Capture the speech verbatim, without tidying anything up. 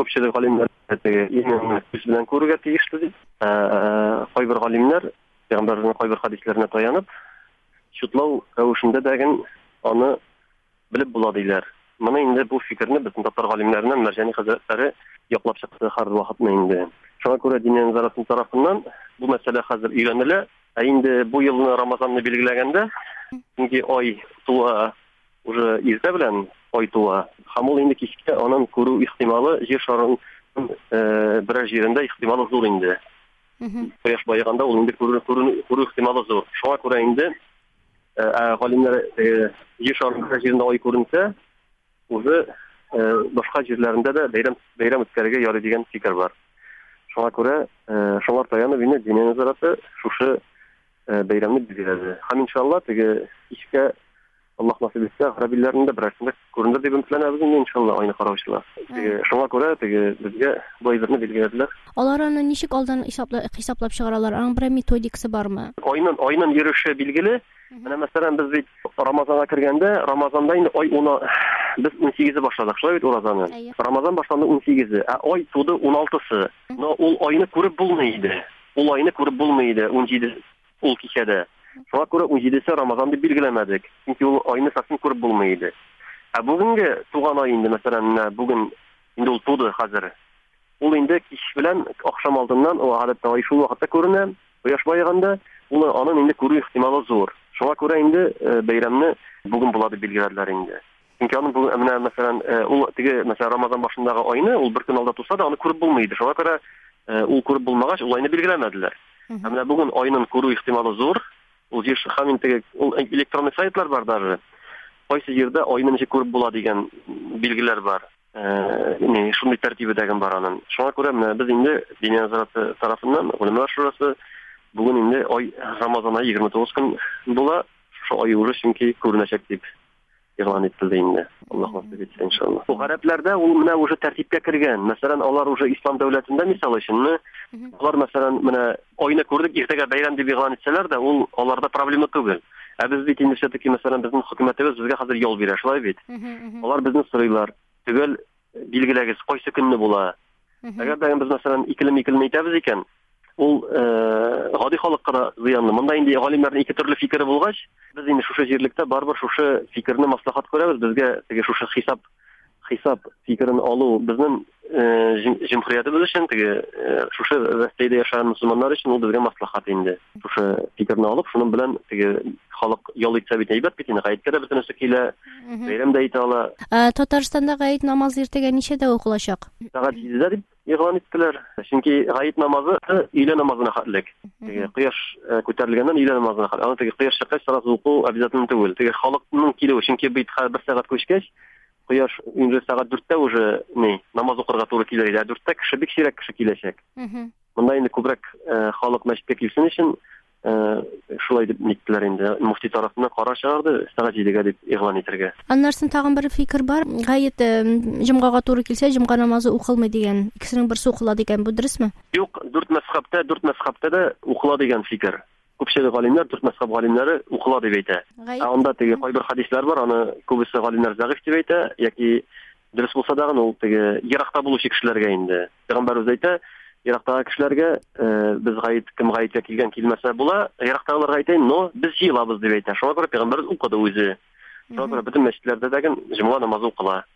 Көпчелек галимнәр именно күз белән күрергә тиешле дип. Кайбер галимнәр Пәйгамбәрнең кайбер хадисләренә таянып, шутлау рәвешендә дәген аны белеп була диләр. Моны инде бу фикерне безнең татар галимнәреннән Мәрҗани хәзрәтләре яклап чыкты һәр вакытны инде. Шуңа күрә Диниян Заратның тарафыннан бу мәсьәлә хәзер өйрәнелә. Ә инде бу елны Рамазанны билгеләгәндә, инде ай туа уже иртә белән ай туа. Һәм ул инде кичкә аның күрү ихтималы җир шарының берәр җирендә ихтималы зур инде. Кояш баеганда ул инде күрү күрү ихтималы зур. Шуңа күрә инде галимнәр җир шарының берәр җирендә ай күренсә, уже башка җирләрендә дә бәйрәм бәйрәм үткәрергә ярый дигән фикер бар. Шуңа күрә шуңар таянып инде Диниян Зараты шушы бәйрәмне билгеләде. Һәм иншалла теге кичкә Аллаһ насыйп итсә, гәрәбилләрендә берәрсендә күренер дип өметләнәбез инде иншалла айны караучылар. Теге шуңа күрә теге безгә бу айны билгеләделәр. Алар аны ничек алдан хисаплап хисаплап чыгаралар? Аның бер методикасы бармы? Айның айның йөреше билгеле. Менә мәсәлән без бит Рамазанга кергәндә, Рамазанда инде ай уны без унсигезе башладык, шулай бит уразаны. Рамазан башланды унсигезе, ә ай туды уналтысы. Но ул айны күреп булмый иде. Ул айны күреп булмый иде унҗиде ул кичәдә. Шуңа күрә унҗидесе Рамазан дип билгеләмәдек. Чөнки ул айны сасын күреп булмый иде. Ә бүгенге туган ай инде мәсәлән бүген инде ул туды хәзер. Ул инде кич белән акшам алдыннан ул гадәттә ай шул вакытта күренә. Кояш баеганда ул аның инде күрү ихтималы зур. Шуңа күрә инде бәйрәмне бүген була дип билгеләделәр инде. Чөнки аның бу менә мәсәлән ул теге мәсәлән Рамазан башындагы айны ул бер көн алда туса да аны күреп булмый иде. Шуңа күрә ул күреп булмагач ул айны билгеләмәделәр. Ә менә бүген айның күрү ихтималы зур. Ул җир һәм инде ул электрон сайтлар бар даже. Кайсы җирдә айны ничек күреп була дигән билгеләр бар. Э, шундый тәртибедәге бар аның. Шуңа күрә менә без инде Диниян Зараты тарафыннан Улемалар шурасы бүген инде ай Рамазан айы егерме тугыз көн була. Шушы ай уже чөнки күренәчәк дип игълан ителде инде. Аллаһ насыйп итсә иншалла. Бу гарәпләрдә ул менә уже тәртипкә кергән. Мәсәлән, алар уже ислам дәүләтендә мисал өчен, алар мәсәлән менә айны күрдек, иртәгә бәйрәм дип игълан итсәләр дә, ул аларда проблема түгел. Ә без бит инде все-таки мәсәлән безнең хөкүмәтебез безгә хәзер ял бирә, шулай бит. Алар безне сорыйлар. Түгел билгеләгез, кайсы көнне була. Әгәр дә без мәсәлән икеле-икеле әйтәбез икән, ул гади халыкка да зыянлы. Монда инде галимнәрнең ике төрле фикере булгач, без инде шушы җирлектә барбыр шушы фикерне маслихат күрәбез. Безгә теге шушы хисап хисап фикерен алу безнең җәмгыятебез өчен, теге шушы вәстәйдә яшәгән мөселманнар өчен ул безгә маслихат инде. Шушы фикерне алып, шуның белән теге халык ял итсә бит әйбәт бит инде. Гаеткә дә бөтенесе килә, бәйрәм дә итә ала. Татарстанда гаит намазы иртәгә ничәдә укылачак? Сәгать җидедә дип игълан иттеләр. Чөнки гаит намазы өйлә намазына хәтлек. Теге кояш күтәрелгәннән өйлә намазына хәтлек. Аны теге кояш чыккач сразу уку обязательно түгел. Теге халыкның килүе, чөнки бит бер сәгать күчкәч, кояш инде сәгать дүрттә уже ни намаз укырга туры килер иде. Дүрттә кеше бик сирәк кеше киләчәк. Монда инде күбрәк халык мәчеткә килсен өчен шулай дип ниттеләр инде. Муфти тарафыннан карар чыгарды, сәгать җидегә дип игълан итәргә. Аннарсын тагын бер фикер бар. Гаит җомгага туры килсә, җомга намазы укылмый дигән. Икесенең берсе укыла дигән. Бу дөресме? Юк, дүрт мәсхәбтә, дүрт мәсхәбтә дә укыла дигән фикер. Күпчелек галимнәр, дүрт мәсхәб галимнәре укыла дип әйтә. Ә анда теге кайбер хадислар бар, аны күбесе галимнәр зәгыйф дип әйтә, яки дөрес булса да ул теге еракта булучы кешеләргә инде. Пәйгамбәр үзе әйтә, ерактагы кешеләргә без гаит кем гаиткә килгән килмәсә була, ерактагыларга әйтәйин, но без җыелабыз дип әйтә. Шуңа күрә пәйгамбер укыды үзе. Шуңа күрә бөтен мәчетләрдә дә җомга намазы укыла.